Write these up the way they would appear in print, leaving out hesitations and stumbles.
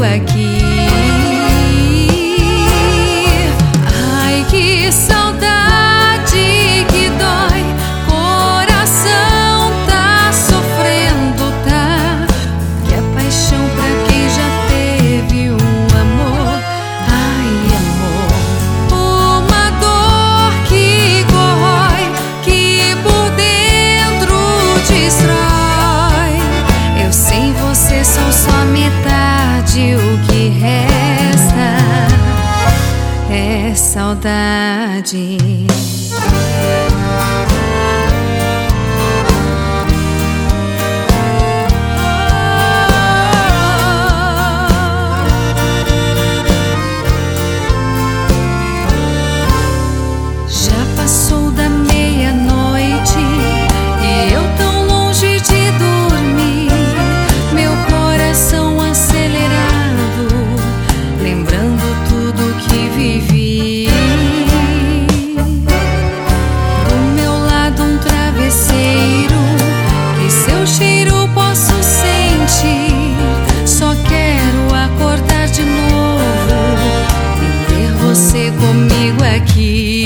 comigo aqui. Ai, que saudade que dói, coração tá sofrendo, tá? Que é paixão pra quem já teve um amor. Ai, amor, uma dor que corrói, que por dentro destrói. Eu sem você sou só metade, o que resta é saudade. Já passou da meia-noite e eu tão longe de dormir, meu coração acelerado, lembrando tudo que vivi. Do meu lado um travesseiro, que seu cheiro posso sentir. Só quero acordar de novo e ter você comigo aqui.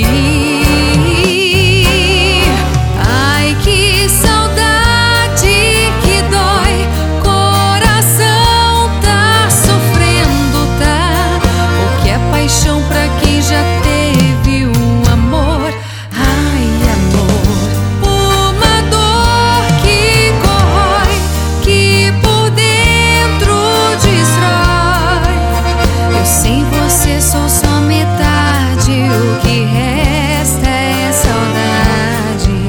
Ai, que saudade que dói, coração tá sofrendo, tá? O que é paixão pra quem já teve um amor? Ai, amor, uma dor que corrói, que por dentro destrói. Eu sem você sou só metade, o que resta é saudade.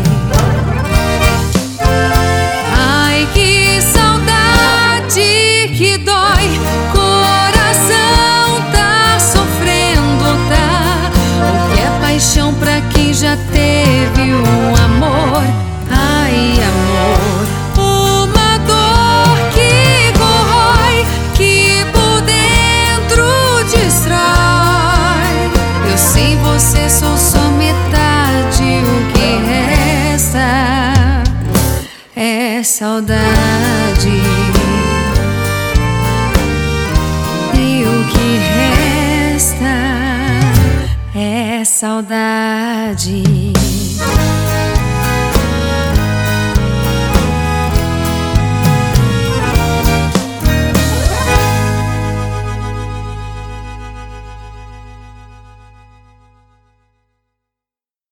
Ai, que saudade que dói, coração tá sofrendo, tá? O que é paixão pra quem já teve um amor? Ai, amor, uma dor que corrói, que por dentro destrói. Eu sem você sou só metade, o que resta é saudade. E o que resta é saudade.